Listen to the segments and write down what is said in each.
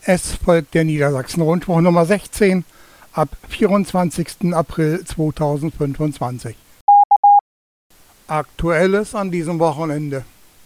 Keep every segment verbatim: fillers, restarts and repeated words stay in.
Es folgt der Niedersachsen-Rundfunk Nummer sechzehn ab vierundzwanzigsten April zweitausendfünfundzwanzig. Aktuelles an diesem Wochenende.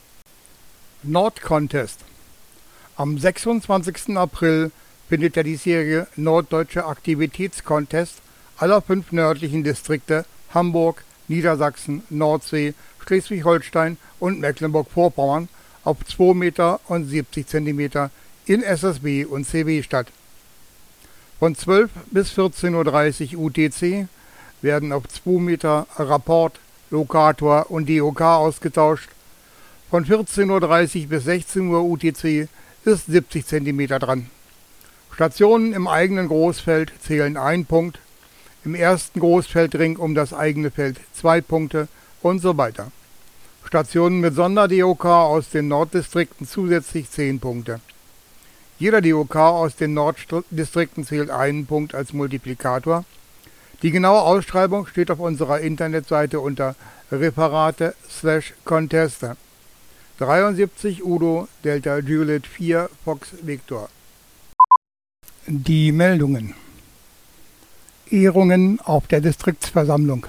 Nord-Contest. Am sechsundzwanzigsten April findet der diesjährige Norddeutsche Aktivitätscontest aller fünf nördlichen Distrikte Hamburg, Niedersachsen, Nordsee, Schleswig-Holstein und Mecklenburg-Vorpommern auf zwei Meter und siebzig Zentimeter in S S B und C W statt. Von zwölf bis vierzehn Uhr dreißig U T C werden auf zwei Meter Rapport, Lokator und D O K ausgetauscht. Von vierzehn Uhr dreißig bis sechzehn Uhr U T C ist siebzig Zentimeter dran. Stationen im eigenen Großfeld zählen ein Punkt, im ersten Großfeldring um das eigene Feld zwei Punkte und so weiter. Stationen mit Sonder-D O K aus den Norddistrikten zusätzlich zehn Punkte. Jeder D O K aus den Norddistrikten zählt einen Punkt als Multiplikator. Die genaue Ausschreibung steht auf unserer Internetseite unter Referate slash Conteste. dreiundsiebzig Udo Delta Juliet vier Fox Victor. Die Meldungen. Ehrungen auf der Distriktsversammlung.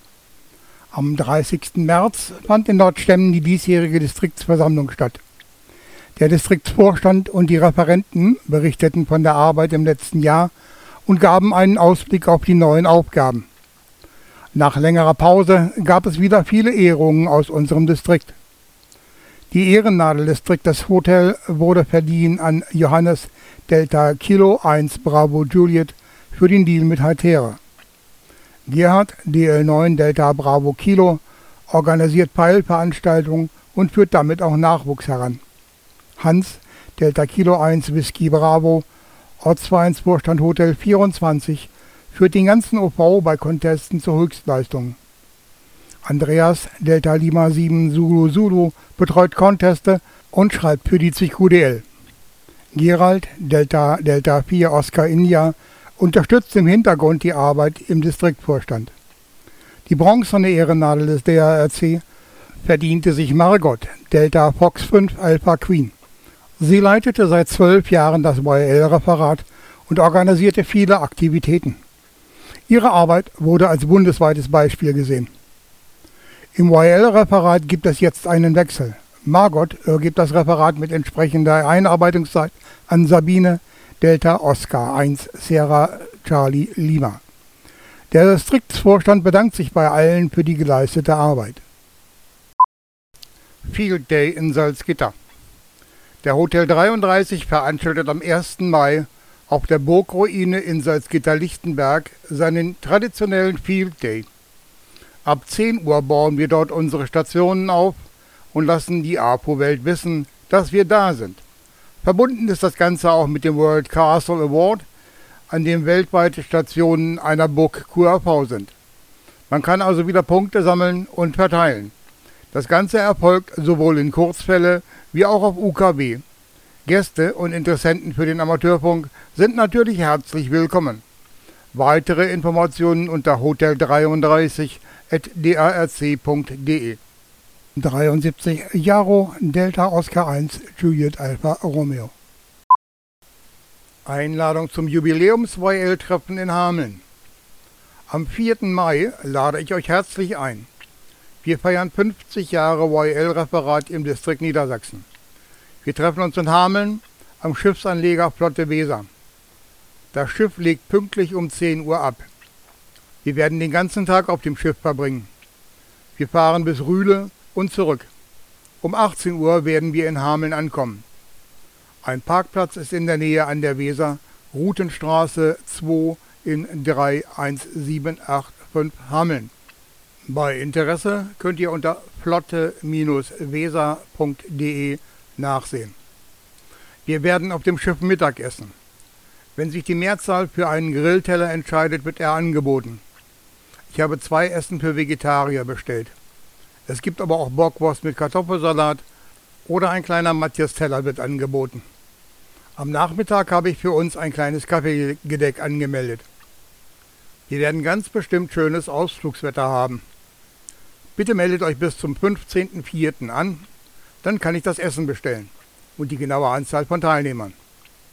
Am dreißigsten März fand in Nordstemmen die diesjährige Distriktsversammlung statt. Der Distriktsvorstand und die Referenten berichteten von der Arbeit im letzten Jahr und gaben einen Ausblick auf die neuen Aufgaben. Nach längerer Pause gab es wieder viele Ehrungen aus unserem Distrikt. Die Ehrennadel des Distriktes Hotel wurde verliehen an Johannes Delta Kilo eins Bravo Juliet für den Deal mit Hytera. Gerhard D L neun Delta Bravo Kilo organisiert Peilveranstaltungen und führt damit auch Nachwuchs heran. Hans Delta Kilo eins Whisky Bravo, Ortsvereinsvorstand Hotel vierundzwanzig, führt den ganzen O V bei Contesten zur Höchstleistung. Andreas Delta Lima sieben Zulu Zulu betreut Conteste und schreibt für die Z Q D L. Gerald Delta Delta vier Oscar India unterstützt im Hintergrund die Arbeit im Distriktvorstand. Die bronzene Ehrennadel des D A R C verdiente sich Margot Delta Fox fünf Alpha Queen. Sie leitete seit zwölf Jahren das Y L-Referat und organisierte viele Aktivitäten. Ihre Arbeit wurde als bundesweites Beispiel gesehen. Im Y L-Referat gibt es jetzt einen Wechsel. Margot gibt das Referat mit entsprechender Einarbeitungszeit an Sabine Delta Oscar eins Sierra Charlie Lima. Der Distriktsvorstand bedankt sich bei allen für die geleistete Arbeit. Field Day in Salzgitter. Der Hotel dreiunddreißig veranstaltet am ersten Mai auf der Burgruine in Salzgitter-Lichtenberg seinen traditionellen Field Day. Ab zehn Uhr bauen wir dort unsere Stationen auf und lassen die A P O-Welt wissen, dass wir da sind. Verbunden ist das Ganze auch mit dem World Castle Award, an dem weltweite Stationen einer Burg Q R V sind. Man kann also wieder Punkte sammeln und verteilen. Das Ganze erfolgt sowohl in Kurzfälle wie auch auf U K W. Gäste und Interessenten für den Amateurfunk sind natürlich herzlich willkommen. Weitere Informationen unter hotel dreiunddreißig at d a r c punkt d e. dreiundsiebzig Jaro Delta Oscar eins Juliet Alpha Romeo. Einladung zum Jubiläums-Y L-Treffen in Hameln. Am vierten Mai lade ich euch herzlich ein. Wir feiern fünfzig Jahre Y L-Referat im Distrikt Niedersachsen. Wir treffen uns in Hameln am Schiffsanleger Flotte Weser. Das Schiff legt pünktlich um zehn Uhr ab. Wir werden den ganzen Tag auf dem Schiff verbringen. Wir fahren bis Rühle und zurück. Um achtzehn Uhr werden wir in Hameln ankommen. Ein Parkplatz ist in der Nähe an der Weser, Routenstraße zwei in drei eins sieben acht fünf Hameln. Bei Interesse könnt ihr unter flotte weser punkt d e nachsehen. Wir werden auf dem Schiff Mittag essen. Wenn sich die Mehrzahl für einen Grillteller entscheidet, wird er angeboten. Ich habe zwei Essen für Vegetarier bestellt. Es gibt aber auch Bockwurst mit Kartoffelsalat oder ein kleiner Matthias-Teller wird angeboten. Am Nachmittag habe ich für uns ein kleines Kaffeegedeck angemeldet. Wir werden ganz bestimmt schönes Ausflugswetter haben. Bitte meldet euch bis zum fünfzehnten vierten an, dann kann ich das Essen bestellen und die genaue Anzahl von Teilnehmern.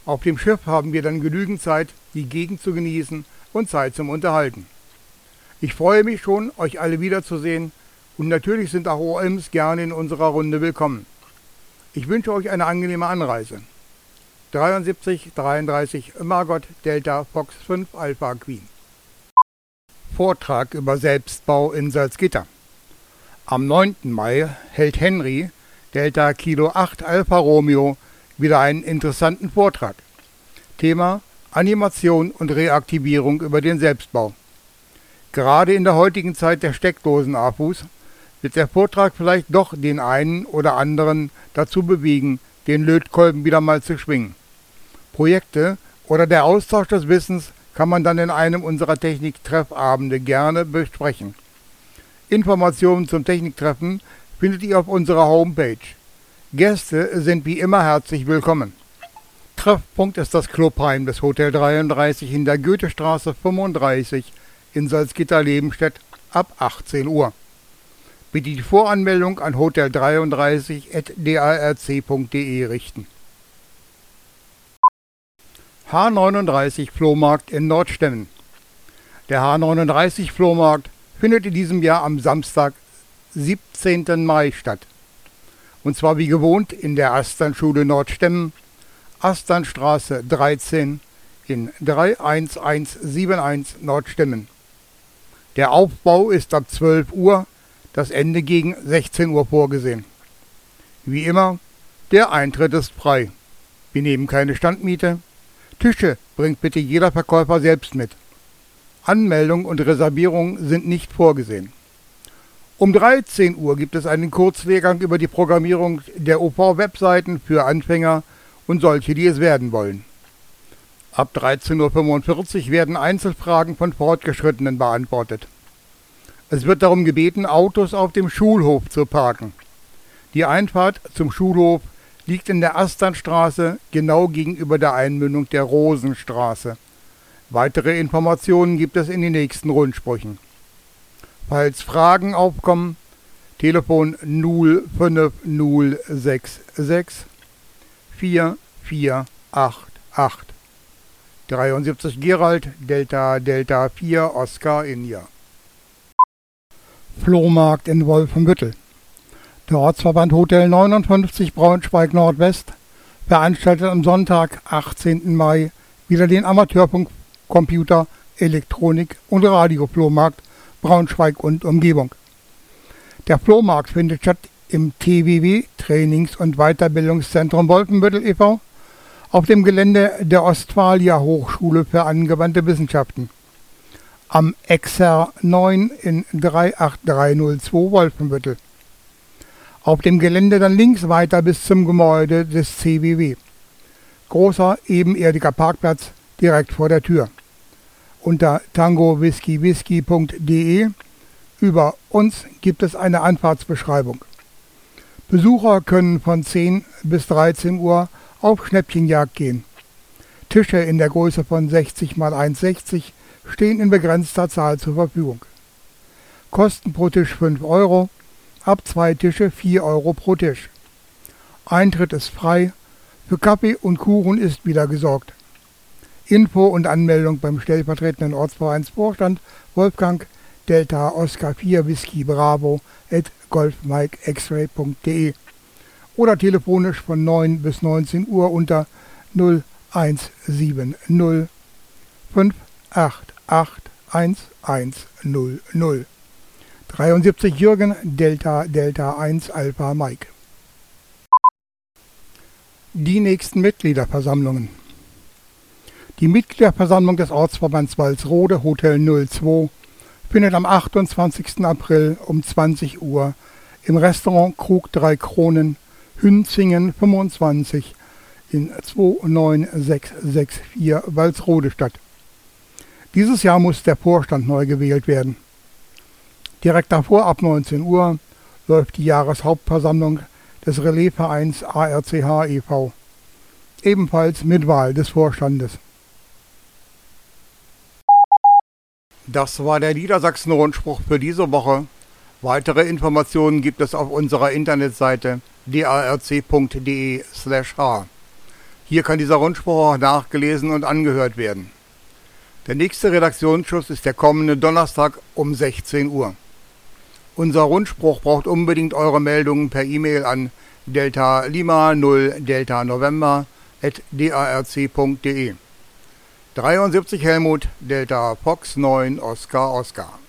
Auf dem Schiff haben wir dann genügend Zeit, die Gegend zu genießen und Zeit zum Unterhalten. Ich freue mich schon, euch alle wiederzusehen und natürlich sind auch O Ms gerne in unserer Runde willkommen. Ich wünsche euch eine angenehme Anreise. dreiundsiebzig dreiunddreißig Margot Delta Fox fünf Alpha Queen. Vortrag über Selbstbau in Salzgitter. Am neunten Mai hält Henry Delta Kilo acht Alpha Romeo wieder einen interessanten Vortrag. Thema Animation und Reaktivierung über den Selbstbau. Gerade in der heutigen Zeit der Steckdosen-Afus wird der Vortrag vielleicht doch den einen oder anderen dazu bewegen, den Lötkolben wieder mal zu schwingen. Projekte oder der Austausch des Wissens kann man dann in einem unserer Techniktreffabende gerne besprechen. Informationen zum Techniktreffen findet ihr auf unserer Homepage. Gäste sind wie immer herzlich willkommen. Treffpunkt ist das Clubheim des Hotel dreiunddreißig in der Goethestraße fünfunddreißig in Salzgitter-Lebenstedt ab achtzehn Uhr. Bitte die Voranmeldung an hotel dreiunddreißig at d a r c punkt d e richten. H neununddreißig Flohmarkt in Nordstemmen. Der H neununddreißig Flohmarkt findet in diesem Jahr am Samstag, siebzehnten Mai statt. Und zwar wie gewohnt in der Asternschule Nordstemmen, Asternstraße dreizehn in drei eins eins sieben eins Nordstemmen. Der Aufbau ist ab zwölf Uhr, das Ende gegen sechzehn Uhr vorgesehen. Wie immer, der Eintritt ist frei. Wir nehmen keine Standmiete. Tische bringt bitte jeder Verkäufer selbst mit. Anmeldung und Reservierung sind nicht vorgesehen. Um dreizehn Uhr gibt es einen Kurzlehrgang über die Programmierung der O V-Webseiten für Anfänger und solche, die es werden wollen. Ab dreizehn Uhr fünfundvierzig werden Einzelfragen von Fortgeschrittenen beantwortet. Es wird darum gebeten, Autos auf dem Schulhof zu parken. Die Einfahrt zum Schulhof liegt in der Asternstraße, genau gegenüber der Einmündung der Rosenstraße. Weitere Informationen gibt es in den nächsten Rundsprüchen. Falls Fragen aufkommen, Telefon null fünf null sechs sechs vier vier acht acht. dreiundsiebzig Gerald, Delta Delta vier Oscar India. Flohmarkt in Wolfenbüttel. Der Ortsverband Hotel neunundfünfzig Braunschweig Nordwest veranstaltet am Sonntag, achtzehnten Mai, wieder den Amateurfunk, Computer, Elektronik und Radio-Flohmarkt Braunschweig und Umgebung. Der Flohmarkt findet statt im T W W Trainings- und Weiterbildungszentrum Wolfenbüttel e V auf dem Gelände der Ostfalia Hochschule für angewandte Wissenschaften am Exer neun in drei acht drei null zwei Wolfenbüttel. Auf dem Gelände dann links weiter bis zum Gebäude des C W W. Großer, ebenerdiger Parkplatz direkt vor der Tür. Unter tango whisky whisky punkt d e über uns gibt es eine Anfahrtsbeschreibung. Besucher können von zehn bis dreizehn Uhr auf Schnäppchenjagd gehen. Tische in der Größe von sechzig mal eins sechzig stehen in begrenzter Zahl zur Verfügung. Kosten pro Tisch fünf Euro, ab zwei Tische vier Euro pro Tisch. Eintritt ist frei, für Kaffee und Kuchen ist wieder gesorgt. Info und Anmeldung beim stellvertretenden Ortsvereinsvorstand Wolfgang Delta Oscar vier Whisky Bravo at golf mike x ray punkt d e oder telefonisch von neun bis neunzehn Uhr unter null eins sieben null fünf acht acht eins eins null null. dreiundsiebzig Jürgen Delta Delta eins Alpha Mike. Die nächsten Mitgliederversammlungen. Die Mitgliederversammlung des Ortsverbands Walsrode Hotel null zwei findet am achtundzwanzigsten April um zwanzig Uhr im Restaurant Krug drei Kronen, Hünzingen fünfundzwanzig in zwei neun sechs sechs vier Walsrode statt. Dieses Jahr muss der Vorstand neu gewählt werden. Direkt davor, ab neunzehn Uhr, läuft die Jahreshauptversammlung des Relaisvereins A R C H e V, ebenfalls mit Wahl des Vorstandes. Das war der Niedersachsen-Rundspruch für diese Woche. Weitere Informationen gibt es auf unserer Internetseite d a r c punkt d e slash h. Hier kann dieser Rundspruch auch nachgelesen und angehört werden. Der nächste Redaktionsschuss ist der kommende Donnerstag um sechzehn Uhr. Unser Rundspruch braucht unbedingt eure Meldungen per E-Mail an delta lima null delta november at darc punkt de. dreiundsiebzig Helmut, Delta Fox neun Oscar Oscar.